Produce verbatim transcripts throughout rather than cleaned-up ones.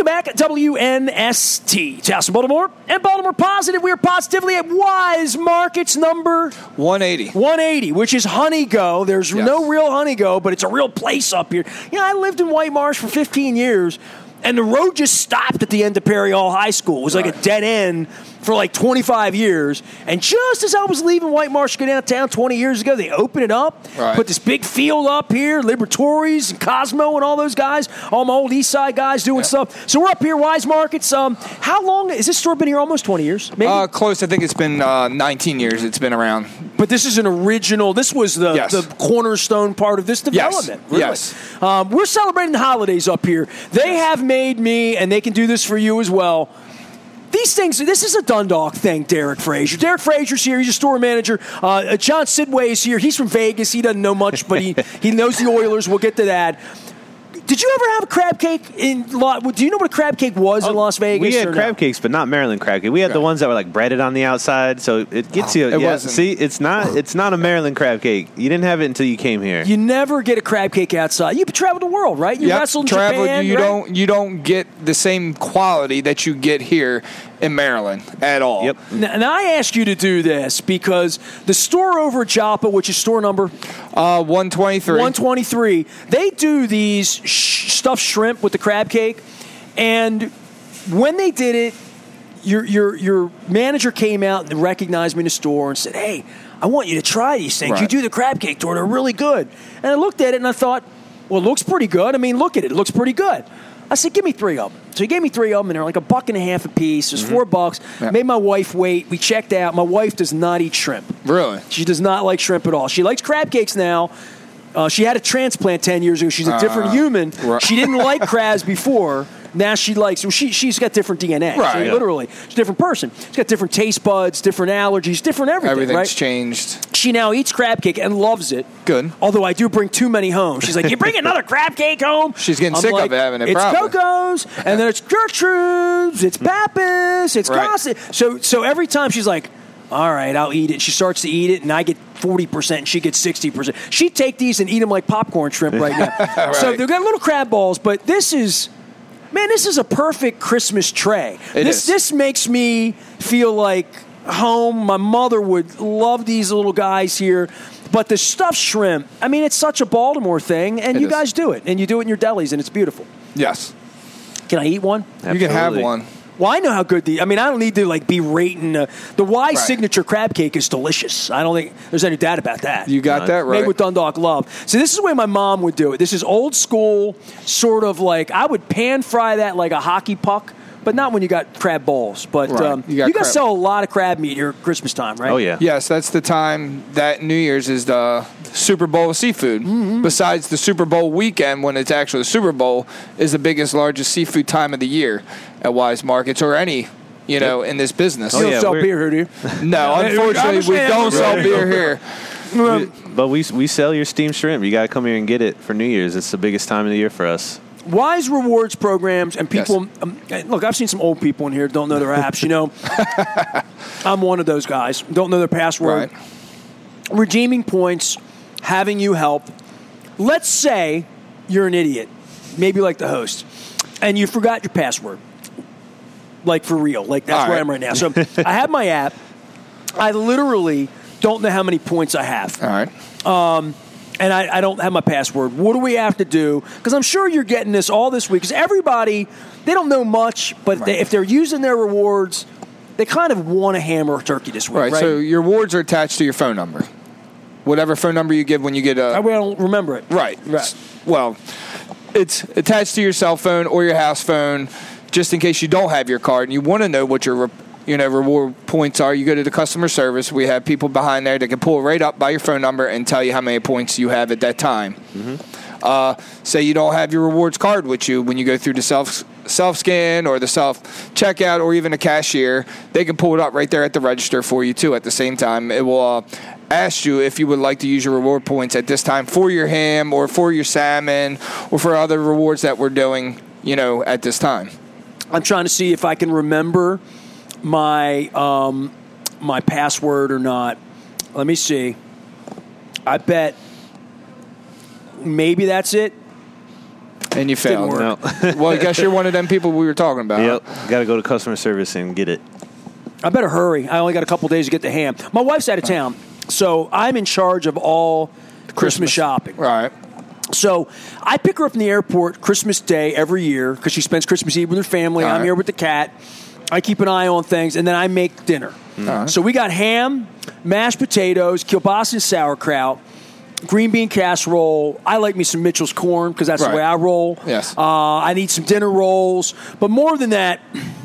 Welcome back at W N S T. It's Baltimore and Baltimore Positive. We are positively at Wise Markets number one eighty. one eighty, which is Honey Go. There's yes. no real Honey Go, but it's a real place up here. You know, I lived in White Marsh for fifteen years, and the road just stopped at the end of Perry Hall High School. It was right. like a dead end for like twenty-five years. And just as I was leaving White Marsh to go downtown twenty years ago, they opened it up, right. put this big field up here, Liberatories and Cosmo and all those guys, all my old East Side guys doing yeah. stuff. So we're up here, Wise Markets. Um, how long has this store been here? Almost twenty years, maybe? Uh, close. I think it's been uh, nineteen years it's been around. But this is an original, this was the, yes. the cornerstone part of this development. Yes. Really. yes. Um, we're celebrating the holidays up here. They yes. have made me, and they can do this for you as well, these things, this is a Dundalk thing, Derek Frazier. Derek Frazier's here. He's a store manager. Uh, John Sidway is here. He's from Vegas. He doesn't know much, but he, he knows the Oilers. We'll get to that. Did you ever have a crab cake in Las Do you know what a crab cake was oh, in Las Vegas? We had crab no? cakes, but not Maryland crab cake. We had right. the ones that were like breaded on the outside, so it gets oh, you. It yeah, wasn't. See, it's not it's not a Maryland crab cake. You didn't have it until you came here. You never get a crab cake outside. You travel the world, right? You yep. wrestled in traveled, Japan, you right? don't you don't get the same quality that you get here in Maryland at all. Yep. Now, now I ask you to do this because the store over at Joppa, which is store number uh, one twenty-three, one twenty-three, they do these sh- stuffed shrimp with the crab cake, and when they did it, your your your manager came out and recognized me in the store and said, "Hey, I want you to try these things. Right. You do the crab cake tour; they're really good." And I looked at it and I thought, "Well, it looks pretty good. I mean, look at it; it looks pretty good." I said, give me three of them. So he gave me three of them, and they're like a buck and a half a piece. It was mm-hmm. four bucks. Yeah. Made my wife wait. We checked out. My wife does not eat shrimp. Really? She does not like shrimp at all. She likes crab cakes now. Uh, she had a transplant ten years ago. She's a different uh, human. Right. She didn't like crabs before. Now she likes. Well, she she's got different D N A. Right. So Yeah. Literally, she's a different person. She's got different taste buds, different allergies, different everything. Everything's right? changed. She now eats crab cake and loves it. Good. Although I do bring too many home. She's like, you bring another crab cake home? She's getting I'm sick like, of having it. It's probably. Coco's, and then it's Gertrude's, it's Pappas, it's right. Gossett. So so every time she's like, all right, I'll eat it. She starts to eat it, and I get forty percent, and she gets sixty percent. She'd take these and eat them like popcorn shrimp right now. right. So they've got little crab balls, but this is, man, this is a perfect Christmas tray. It this is. This makes me feel like home. My mother would love these little guys here. But the stuffed shrimp, I mean, it's such a Baltimore thing, and it you is. guys do it, and you do it in your delis, and it's beautiful. Yes. Can I eat one? Absolutely. You can have one. Well, I know how good the. I mean, I don't need to like be rating. Uh, the Wise right. signature crab cake is delicious. I don't think there's any doubt about that. You got No, that right. Made with Dundalk love. So this is the way my mom would do it. This is old school, sort of like I would pan fry that like a hockey puck, but not when you got crab balls. But Right. um, You you, got guys crab- sell a lot of crab meat here at Christmas time, right? Oh yeah. Yes, that's the time that New Year's is the Super Bowl of seafood. Mm-hmm. Besides the Super Bowl weekend, when it's actually the Super Bowl, is the biggest, largest seafood time of the year at Wise Markets or any, you know, in this business. You Oh, don't yeah, sell we're- beer here, do you? No, unfortunately, we don't sell beer here. We- but we we sell your steamed shrimp. You got to come here and get it for New Year's. It's the biggest time of the year for us. Wise rewards programs and people. Yes. Um, look, I've seen some old people in here don't know their apps. You know, I'm one of those guys. Don't know their password. Right. Redeeming points, having you help. Let's say you're an idiot, maybe like the host, and you forgot your password. Like for real. Like that's All where right. I'm right now. So I have my app. I literally don't know how many points I have. All right. And I, I don't have my password. What do we have to do? Because I'm sure you're getting this all this week. Because everybody, they don't know much, but Right. they, if they're using their rewards, they kind of want to hammer turkey this week, Right. right? So your rewards are attached to your phone number. Whatever phone number you give when you get a. I don't remember it. Right. Right. Well, it's attached to your cell phone or your house phone, just in case you don't have your card and you want to know what your, you know, reward points are. You go to the customer service. We have people behind there that can pull it right up by your phone number and tell you how many points you have at that time. Mm-hmm. Uh, say you don't have your rewards card with you when you go through the self self scan or the self checkout or even a cashier, they can pull it up right there at the register for you too. At the same time, it will uh, ask you if you would like to use your reward points at this time for your ham or for your salmon or for other rewards that we're doing, you know, at this time. I'm trying to see if I can remember my um, my password or not. Let me see. I bet maybe that's it. And you failed. work. No. Well, I guess you're one of them people we were talking about. Yep. Got to go to customer service and get it. I better hurry. I only got a couple days to get the ham. My wife's out of town, so I'm in charge of all Christmas, Christmas shopping. Right. So I pick her up in the airport Christmas Day every year because she spends Christmas Eve with her family. All I'm right. here with the cat. I keep an eye on things, and then I make dinner. Right. So we got ham, mashed potatoes, kielbasa and sauerkraut, green bean casserole. I like me some Mitchell's corn because that's Right. the way I roll. Yes. Uh, I need some dinner rolls. But more than that,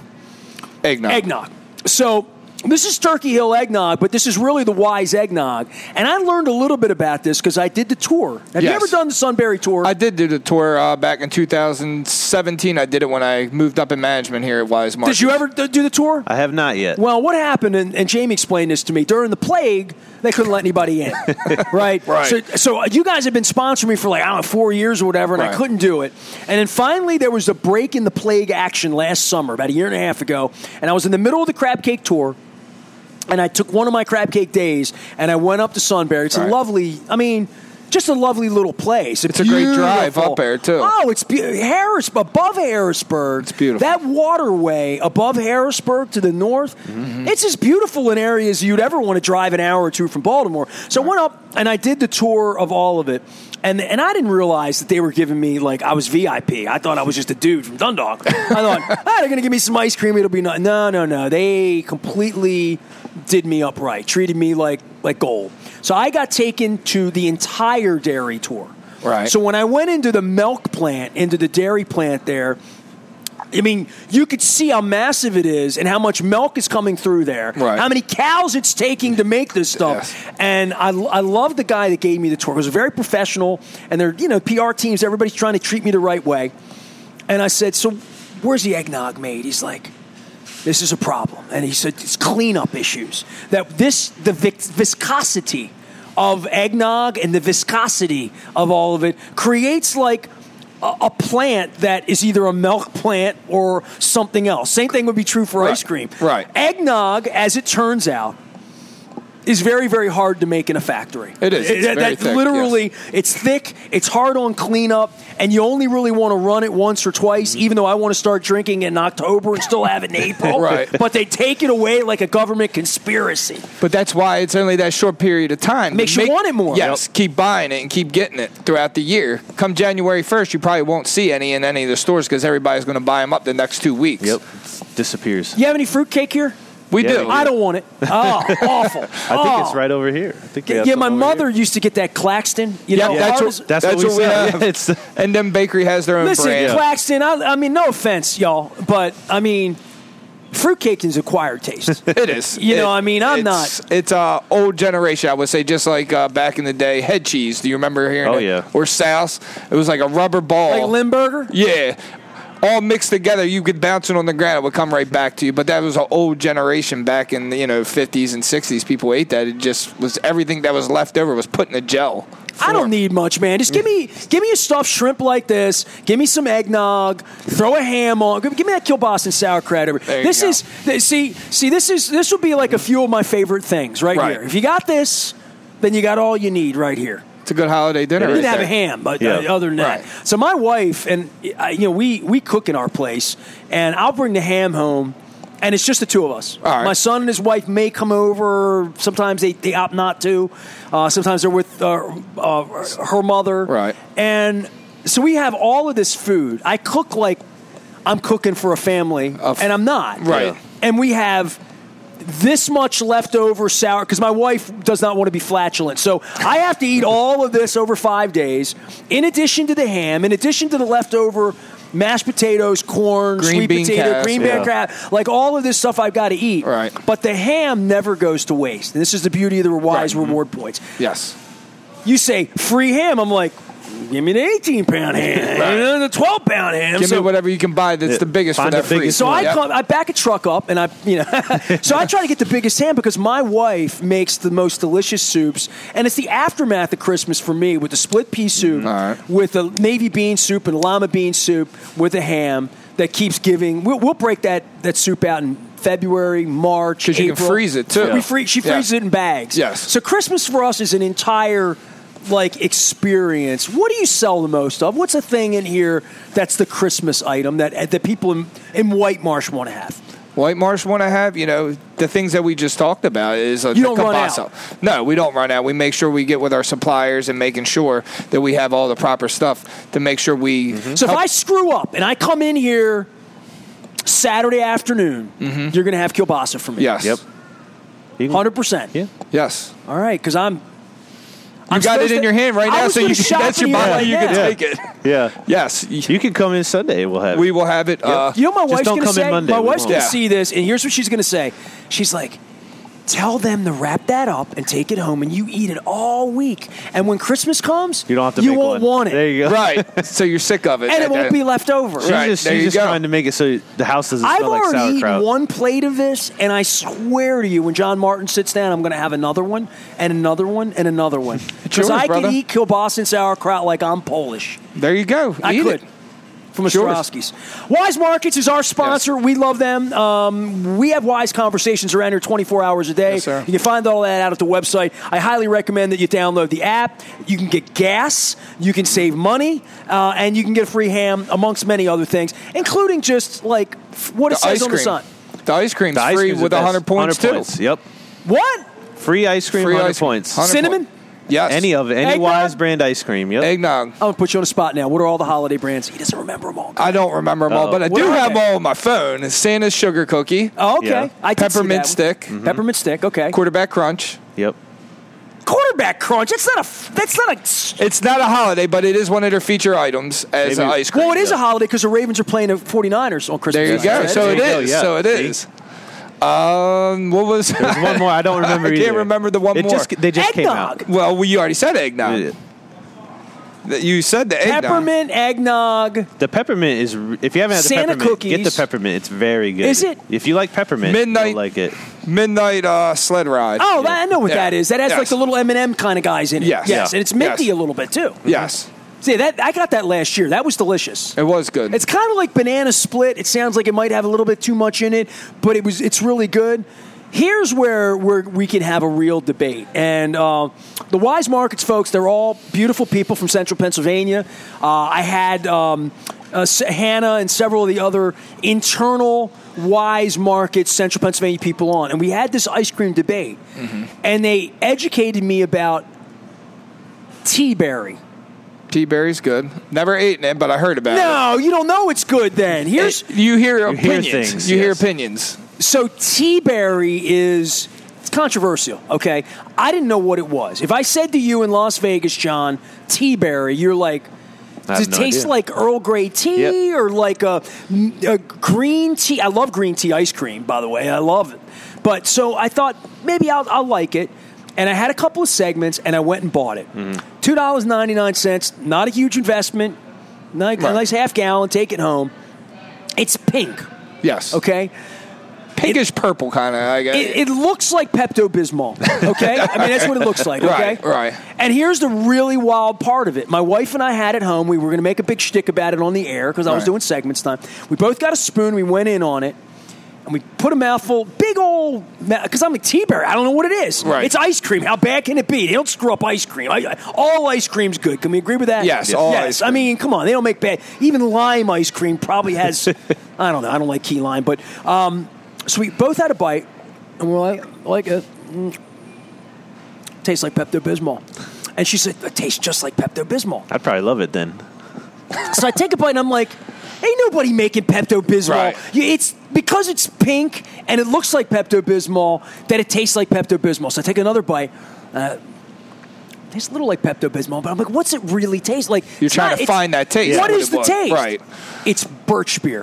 Eggnog. eggnog. So this is Turkey Hill eggnog, but this is really the Wise eggnog. And I learned a little bit about this because I did the tour. Have you Yes. ever done the Sunbury tour? I did do the tour uh, back in two thousand seventeen. I did it when I moved up in management here at Wise Markets. Did you ever d- do the tour? I have not yet. Well, what happened, and, and Jamie explained this to me, during the plague, they couldn't let anybody in, right? Right. So, so you guys have been sponsoring me for like, I don't know, four years or whatever, and I Right. couldn't do it. And then finally there was a break in the plague action last summer, about a year and a half ago, and I was in the middle of the crab cake tour, and I took one of my crab cake days, and I went up to Sunbury. It's Right. a lovely, I mean, just a lovely little place. It's a great drive Beautiful. up there, too. Oh, it's be- Harris, above Harrisburg. It's beautiful. That waterway above Harrisburg to the north, Mm-hmm. it's as beautiful in areas you'd ever want to drive an hour or two from Baltimore. So I went up, and I did the tour of all of it. And and I didn't realize that they were giving me, like, I was V I P. I thought I was just a dude from Dundalk. I thought, ah, they're going to give me some ice cream. It'll be no, no, no, no. They completely did me up right, treated me like like gold. So I got taken to the entire dairy tour. Right. So when I went into the milk plant, into the dairy plant there, I mean, you could see how massive it is and how much milk is coming through there. Right. How many cows it's taking to make this stuff. Yes. And I, I love the guy that gave me the tour. It was very professional, and they're, you know, P R teams, everybody's trying to treat me the right way. And I said, so where's the eggnog made? He's like, this is a problem. And he said, it's cleanup issues. That this, the vic- viscosity of eggnog and the viscosity of all of it creates like a, a plant that is either a milk plant or something else. Same thing would be true for Right. ice cream. Right. Eggnog, as it turns out, is very, very hard to make in a factory. It is. It's That- very that thick, literally, yes. it's thick, it's hard on cleanup, and you only really want to run it once or twice, even though I want to start drinking in October and still have it in April. Right. But they take it away like a government conspiracy. But that's why it's only that short period of time. Makes you want it more. Yes, keep buying it and keep getting it throughout the year. Come January first, you probably won't see any in any of the stores because everybody's going to buy them up the next two weeks. Yep. Disappears. You have any fruitcake here? We Yeah, do. we do. I don't want it. Oh, awful. I think it's right over here. I think we have Yeah, some my over mother here. used to get that Claxton. You Yeah, know, that's hard what- as- That's, That's what we what we sell. have. It's And then bakery has their own Listen, brand. Claxton, I, I mean, no offense, y'all, but I mean, fruitcake is acquired taste. It is. You know, I mean, I'm it's, not. It's uh, old generation, I would say, just like uh, back in the day. Head cheese. Do you remember hearing Oh, it? yeah. Or South. It was like a rubber ball. Like Limburger? Yeah. All mixed together, you could bounce it on the ground. It would come right back to you. But that was an old generation back in the you know fifties and sixties. People ate that. It just was everything that was left over was put in a gel. I don't need much, man. Just give me give me a stuffed shrimp like this. Give me some eggnog. Throw a ham on. Give, give me that kielbasa and sauerkraut. Over. There you This go. is th- see see this is this would be like a few of my favorite things right, Right. here. If you got this, then you got all you need right here. It's a good holiday dinner. You right didn't have a there. ham, but Yeah. uh, other than that. Right. So my wife and uh, you know we we cook in our place, and I'll bring the ham home, and it's just the two of us. All right. My son and his wife may come over. Sometimes they, they opt not to. Uh, sometimes they're with uh, uh, her mother. Right. And so we have all of this food. I cook like I'm cooking for a family, Of- and I'm not. Right. And we have this much leftover sour because my wife does not want to be flatulent. So I have to eat all of this over five days, in addition to the ham, in addition to the leftover mashed potatoes, corn, Green sweet bean potato, cas- green yeah. bean crab, like all of this stuff I've got to eat. Right. But the ham never goes to waste. And this is the beauty of the Wise Right. reward points. Yes. You say free ham, I'm like, give me the eighteen pound ham, Right. and the twelve pound ham. Give So- me whatever you can buy that's Yeah. the biggest Find for that the free. biggest So I Yep. come, I back a truck up, and I, you know, so I try to get the biggest ham because my wife makes the most delicious soups, and it's the aftermath of Christmas for me with the split pea soup, All right. with a navy bean soup and lima bean soup with a ham that keeps giving. We'll, we'll break that that soup out in February, March, 'Cause you can April. freeze it, too. We free, she Yeah. freezes it in bags. Yes. So Christmas for us is an entire like experience, what do you sell the most of? What's a thing in here that's the Christmas item that that people in, in White Marsh want to have? White Marsh want to have, you know, the things that we just talked about is uh, you the don't run kielbasa. out. No, we don't run out. We make sure we get with our suppliers and making sure that we have all the proper stuff to make sure we. Mm-hmm. So if I screw up and I come in here Saturday afternoon, mm-hmm. you're going to have kielbasa for me. Yes. Yep. one hundred percent. Yeah. Yes. All right, because I'm. You I'm got it in to, your hand right now, so you can, that's your bottle. Right you now. can take it. Yeah. Yes. You can come in Sunday. We'll have it. We will have it. Uh, You know what my Just wife's don't going to come in say? Monday. My We wife's won't. going to Yeah. see this, and here's what she's going to say. She's like, tell them to wrap that up and take it home, and you eat it all week. And when Christmas comes, You don't have to you make won't one. want it. There you go. right. So you're sick of it. And it won't be left over. She's Right, just, there she's you just go. trying to make it so the house doesn't I've smell like already sauerkraut. eaten one plate of this, and I swear to you, when John Martin sits down, I'm going to have another one, and another one, and another one. Because yours, I brother. could eat kielbasa and sauerkraut like I'm Polish. There you go. I Eat could. it. From Sure. Ostrowski's. Wise Markets is our sponsor. Yes. We love them. Um, we have Wise conversations around here twenty-four hours a day. Yes, sir. You can find all that out at the website. I highly recommend that you download the app. You can get gas, you can save money, uh, and you can get free ham, amongst many other things, including just like f- what it The says ice on the cream. sign. The ice cream's The ice free cream's with the one best. hundred points, one hundred too. points. Yep. What? Free ice cream, Free one hundred ice cream. points. one hundred Cinnamon? points. Yes. Any of it. Any Eggnog? Wise brand ice cream. Yep. Eggnog. I'm going to put you on the spot now. What are all the holiday brands? He doesn't remember them all. I don't remember them all, Uh-oh. but I What do are have they? them all on my phone. It's Santa's Sugar Cookie, Oh, okay. Yeah. I did see Peppermint that Stick, one. Peppermint Stick, okay. Quarterback Crunch. Yep. Quarterback Crunch. That's not a. That's not a. It's not a holiday, but it is one of their feature items as Maybe- an ice cream. Well, it is Yeah. a holiday because the Ravens are playing the 49ers on Christmas. There you Eve, go. right? So There it you go, is. yeah. So it See? is. Um, what was? There's one more. I don't remember I can't either. remember the one it more. Just, they just came Eggnog. out. Well, you already said eggnog. Yeah. You said the eggnog. Peppermint eggnog. The peppermint is. If you haven't had the Santa peppermint, cookies. get the peppermint. It's very good. Is it? If you like peppermint, Midnight- you'll like it. Midnight uh, sled ride. Oh, that, I know what Yeah. that is. That has Yes. like the little M and M kind of guys in it. Yes. Yes, Yeah. and it's minty Yes. a little bit too. Yes, See that I got that last year. That was delicious. it was good. It's kind of like banana split. It sounds like it might have a little bit too much in it, but it was. It's really good. Here's where where we can have a real debate. And uh, the Wise Markets folks, they're all beautiful people from Central Pennsylvania. Uh, I had um, uh, S- Hannah and several of the other internal Wise Markets Central Pennsylvania people on, and we had this ice cream debate. Mm-hmm. And they educated me about Tea-Berry. Tea berry's good. Never eaten it, but I heard about No, you don't know it's good then. it. Here's It- you hear hear opinions. things, you hear yes. opinions. So Tea-Berry is it's controversial, okay? I didn't know what it was. If I said to you in Las Vegas, John, Tea-Berry, you're like, I does have it no taste idea. like Earl Grey tea Yep. or like a, a green tea? I love green tea ice cream, by the way. I love it. But so I thought maybe I'll, I'll like it. And I had a couple of segments, and I went and bought it. Mm-hmm. two dollars and ninety-nine cents, not a huge investment. Nice, Right. a nice half gallon, take it home. It's pink, Yes. okay? Pinkish purple kind of. I guess. It, it looks like Pepto-Bismol, okay? I mean, that's what it looks like, okay? Right, right. And here's the really wild part of it. My wife and I had it home. We were going to make a big shtick about it on the air because I was Right. doing segments time. We both got a spoon. We went in on it. And we put a mouthful, big old, because I'm a Tea-Berry. I don't know what it is. Right. It's ice cream. How bad can it be? They don't screw up ice cream. I, all ice cream's good. Can we agree with that? Yes, all yes. ice I cream. mean, come on. They don't make bad. Even lime ice cream probably has, I don't know. I don't like key lime. But um, so we both had a bite, and we're like, like it. Mm. Tastes like Pepto-Bismol. And she said, it tastes just like Pepto-Bismol. I'd probably love it then. So I take a bite and I'm like, ain't nobody making Pepto-Bismol. Right. You- It's because it's pink and it looks like Pepto-Bismol that it tastes like Pepto-Bismol. So I take another bite. Uh, tastes a little like Pepto-Bismol, but I'm like, what's it really taste like? You're It's trying not- to it's- find that taste. What what is it the was. taste? Right. It's birch beer.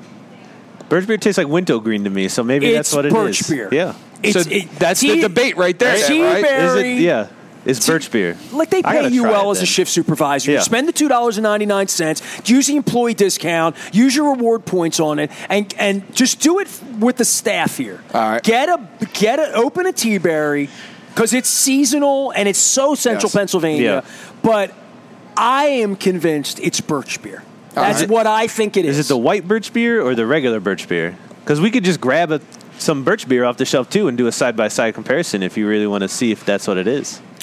Birch beer tastes like wintergreen to me, so maybe It's that's what it birch is. beer. Yeah. It's, So that's the debate right there, then, right? Is Tea-Berry. it? Yeah. It's birch beer. Like they I pay gotta you try well it as a then. shift supervisor. You Yeah. spend the two dollars and ninety nine cents, use the employee discount, use your reward points on it, and and just do it with the staff here. All right. Get a get a open a Tea-Berry because it's seasonal and it's so Central Yes. Pennsylvania. Yeah. But I am convinced it's birch beer. That's right. what I think it is. Is it the white birch beer or the regular birch beer? Because we could just grab a, some birch beer off the shelf too and do a side by side comparison if you really want to see if that's what it is.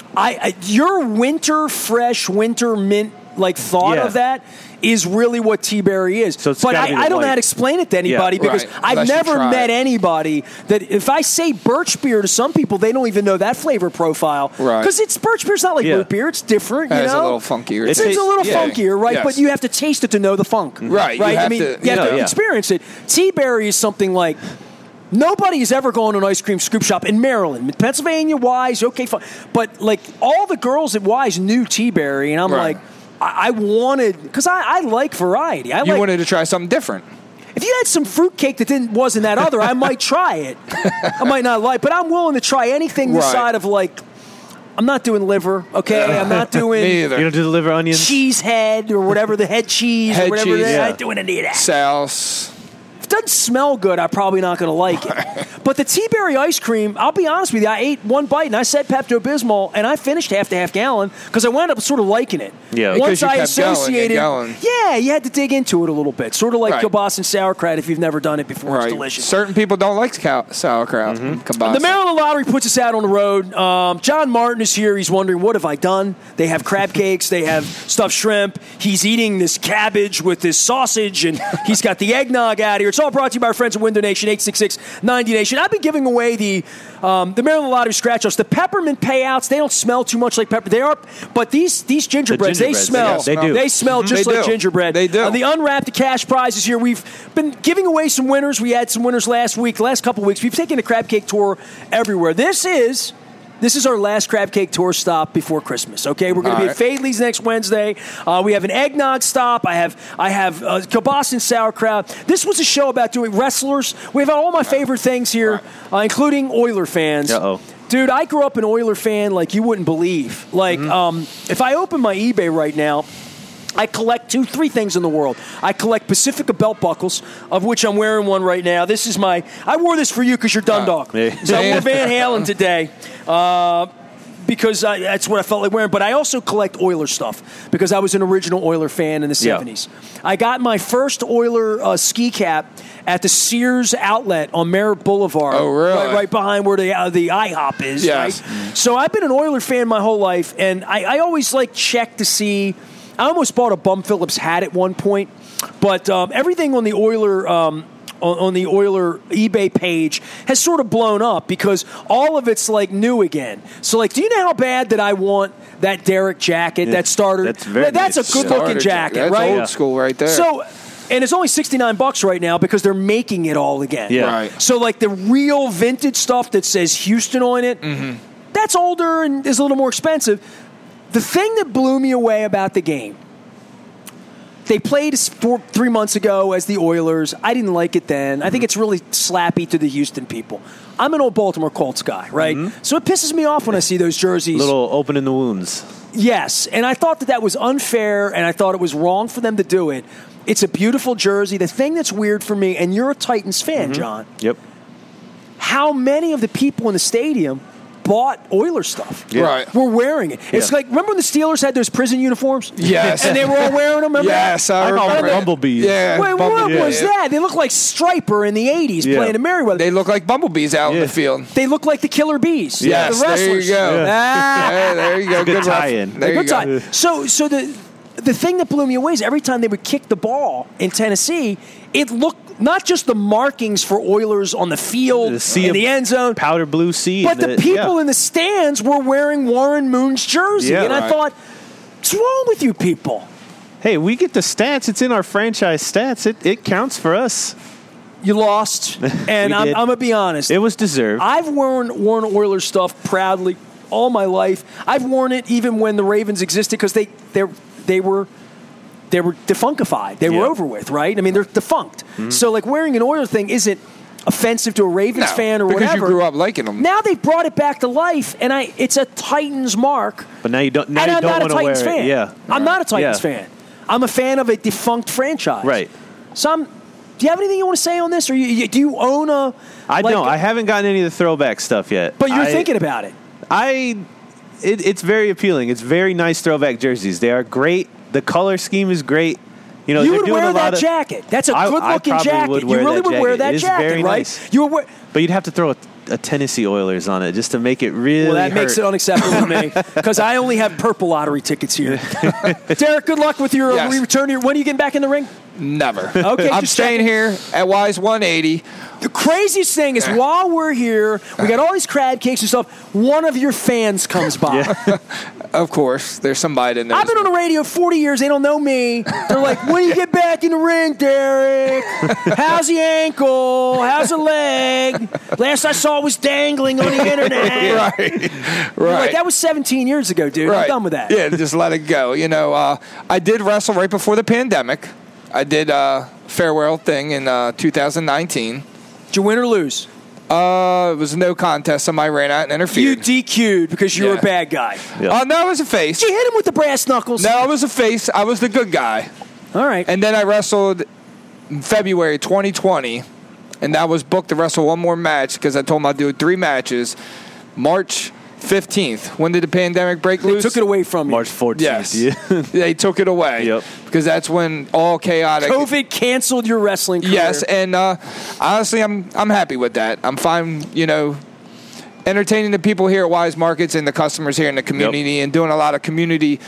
I, I your winter fresh winter mint like thought Yeah. of that is really what tea berry is. So it's but gotta I, be I don't know white. how to explain it to anybody Yeah. because Right. I've Unless you never try met it. anybody that if I say birch beer to some people, they don't even know that flavor profile. Right. Because it's birch beer's not like Yeah. root beer; it's different. You It's a know, little funkier. It's, It it's a tastes- little yeah. funkier, right? Yes. But you have to taste it to know the funk. Right. You Right. I have mean, to- you have you to know, yeah. experience it. Tea berry is something like. Nobody has ever gone to an ice cream scoop shop in Maryland, Pennsylvania. Wise, okay, fine. But like all the girls at Wise knew Tea Berry, and I'm Right. like, I, I wanted because I, I like variety. I You like, wanted to try something different. if you had some fruitcake that didn't wasn't that other, I might try it. I might not like, but I'm willing to try anything this Right. side of like. I'm not doing liver, okay? I'm not doing Me either. You don't do the liver onions? cheese head or whatever the head cheese Head or whatever. cheese, it is. yeah. I'm not doing any of that. Sauce. If it doesn't smell good, I'm probably not going to like it. But the tea berry ice cream, I'll be honest with you, I ate one bite and I said Pepto-Bismol and I finished half to half gallon because I wound up sort of liking it. Yeah. Once Because you I kept going and associated, going. yeah, you had to dig into it a little bit, sort of like Right. kielbasa and sauerkraut if you've never done it before. It's Right. delicious. Certain people don't like cow- sauerkraut. Mm-hmm. Kielbasa. The Maryland Lottery puts us out on the road. Um, John Martin is here. He's wondering, what have I done? They have crab cakes. They have stuffed shrimp. He's eating this cabbage with this sausage, and he's got the eggnog out here. It's all brought to you by our friends at Window Nation, eight six six, ninety Nation. I've been giving away the um, the Maryland Lottery scratch-offs. The peppermint payouts, they don't smell too much like pepper. They are, but these these gingerbreads, they gingerbreads, smell. they do. They smell just They like do. gingerbread. They do. Uh, the unwrapped cash prizes here. We've been giving away some winners. We had some winners last week, the last couple weeks. We've taken a crab cake tour everywhere. This is this is our last crab cake tour stop before Christmas. Okay, we're going to All be at Fadley's next Wednesday. Uh, we have an eggnog stop. I have I have uh, kielbasa and sauerkraut. This was a show about doing wrestlers. We have all my favorite things here, uh, including Oiler fans. Uh-oh. Dude, I grew up an Oiler fan like you wouldn't believe. Like, um, if I open my eBay right now, I collect two, three things in the world. I collect Pacifica belt buckles, of which I'm wearing one right now. This is my. I wore this for you because you're Dundalk. Yeah. So I wore Van Halen today. Uh, because I, that's what I felt like wearing. But I also collect Oiler stuff because I was an original Oiler fan in the Yeah. seventies. I got my first Oiler uh, ski cap at the Sears outlet on Merritt Boulevard. Oh, really? Right, right behind where the uh, the IHOP is. Yes. Right? So I've been an Oiler fan my whole life, and I, I always like check to see. I almost bought a Bum Phillips hat at one point, but um, everything on the Oiler um, on, on the Oiler eBay page has sort of blown up because all of it's like new again. So, like, do you know how bad that I want that Derek jacket, Yeah, that starter? that's very Like, that's nice. a good looking Starter jacket, That's right? old school right there. So, and it's only sixty-nine bucks right now because they're making it all again. Yeah. Right. So, like the real vintage stuff that says Houston on it, that's older and is a little more expensive. The thing that blew me away about the game, they played four, three months ago as the Oilers. I didn't like it then. I think it's really slappy to the Houston people. I'm an old Baltimore Colts guy, right? So it pisses me off when I see those jerseys. Little opening the wounds. Yes, and I thought that that was unfair, and I thought it was wrong for them to do it. It's a beautiful jersey. The thing that's weird for me, and you're a Titans fan, John, Yep. how many of the people in the stadium bought Oiler stuff? Yeah. Right. We're wearing it. It's Yeah. like, remember when the Steelers had those prison uniforms? Yes. And they were all wearing them? Remember Yes, that? I, I call them remember. bumblebees. Yeah, Wait, what bumblebee. was Yeah. that? They looked like Striper in the eighties Yeah. playing in Merriweather. They look like bumblebees out in Yeah. the field. They look like the Killer Bees. Yes, the there you wrestlers. go. Ah. There, there you go. Good ref- tie-in. There you Good go. time. So, so the the thing that blew me away is every time they would kick the ball in Tennessee, it looked not just the markings for Oilers on the field The sea in of the end zone, Powder blue sea. but the people yeah. in the stands were wearing Warren Moon's jersey, Yeah, and I right. thought, what's wrong with you people? Hey, we get the stats. It's in our franchise stats. It it counts for us. You lost, and We I'm, did. I'm gonna be honest. It was deserved. I've worn worn Oilers stuff proudly all my life. I've worn it even when the Ravens existed because they they they were they were defunkified. They were Yeah. over with, right? I mean, they're defunct. So like wearing an Oilers thing isn't offensive to a Ravens No, fan or because whatever. you grew up liking them. Now they brought it back to life, and I it's a Titans mark. but now you don't. Now and you I'm don't not a want to wear Titans it. fan. Yeah. I'm not a Titans Yeah. fan. I'm a fan of a defunct franchise. Right. So I'm. Do you have anything you want to say on this, or you, you, do you own a? I like, know. I haven't gotten any of the throwback stuff yet. But you're I- thinking about it. I. It, it's very appealing. It's very nice throwback jerseys. They are great. The color scheme is great. You know, You they're would doing wear a lot that of, jacket. That's a I- I good-looking probably jacket. would You wear really that would wear jacket. that It is jacket, very right? nice. You would wear, But you'd have to throw a, a Tennessee Oilers on it just to make it really Well, that hurt. makes it unacceptable to me because I only have purple lottery tickets here. Derek, good luck with your Yes. uh, return. Here. When are you getting back in the ring? Never. Okay, I'm just staying checking. here at Wise one eighty. The craziest thing is while we're here, we got all these crab cakes and stuff. One of your fans comes by. Of course, there's somebody in there. I've been on the radio forty years. They don't know me. They're like, when you get back in the ring, Derek? How's the ankle? How's the leg? Last I saw it was dangling on the internet. right. You're Right. like, that was seventeen years ago, dude. right. I'm done with that. Yeah, just let it go. You know, uh, I did wrestle right before the pandemic. I did a farewell thing in uh, two thousand nineteen. Did you win or lose? Uh, it was no contest. Somebody ran out and You interfered. D Q'd because you were Yeah. a bad guy. Yeah. Oh, no, I was a face. Did you hit him with the brass knuckles? No, I was a face. I was the good guy. All right. And then I wrestled in February twenty twenty, and I was booked to wrestle one more match because I told them I'd do three matches. March fifteenth. When did the pandemic break They loose? took it away from you. March fourteenth. Yes. Yeah. They took it away. Yep. Because that's when all chaotic. COVID canceled your wrestling career. Yes, and uh, honestly, I'm I'm happy with that. I'm fine, you know, entertaining the people here at Wise Markets and the customers here in the community, Yep. and doing a lot of community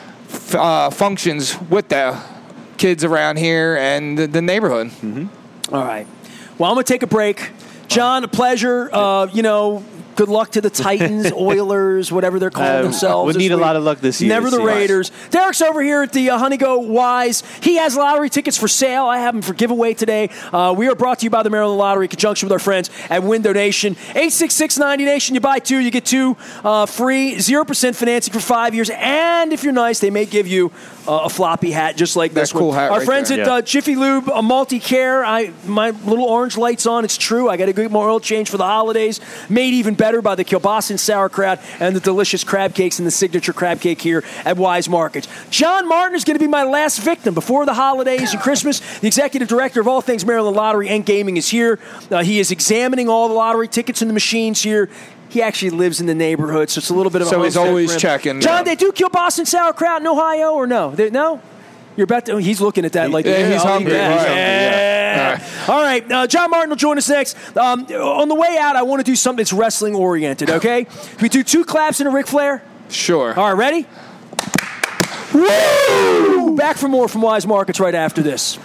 f- uh, functions with the kids around here and the, the neighborhood. All right. Well, I'm going to take a break. John, a pleasure. Uh, you know, good luck to the Titans, Oilers, whatever they're calling Uh, themselves. we this need a week. lot of luck this year, Never the it seems. Raiders. Derek's over here at the uh, Honeygo Wise. He has lottery tickets for sale. I have them for giveaway today. Uh, we are brought to you by the Maryland Lottery in conjunction with our friends at Window Nation. eight six six, ninety Nation. You buy two, you get two uh, free. zero percent financing for five years. And if you're nice, they may give you uh, a floppy hat just like this That cool one. hat Our right friends there. at Yeah. uh, Jiffy Lube, a multi-care. I my little orange light's on. It's true. I got to get more oil change for the holidays. Made even better by the kielbasa and sauerkraut and the delicious crab cakes and the signature crab cake here at Wise Markets. John Martin is going to be my last victim before the holidays and Christmas. The executive director of all things Maryland Lottery and Gaming is here. Uh, he is examining all the lottery tickets and the machines here. He actually lives in the neighborhood, so it's a little bit of a So he's homestead always for him. checking. John, Yeah. they do kielbasa and sauerkraut in Ohio or no? They, no? You're about to. He's looking at that like Yeah, he's I'll eat hungry. that. He's hungry, Yeah. All right, uh, John Martin will join us next. Um, on the way out, I want to do something that's wrestling oriented. Okay, we do two claps and a Ric Flair. Sure. All right, ready? Woo! Back for more from Wise Markets right after this.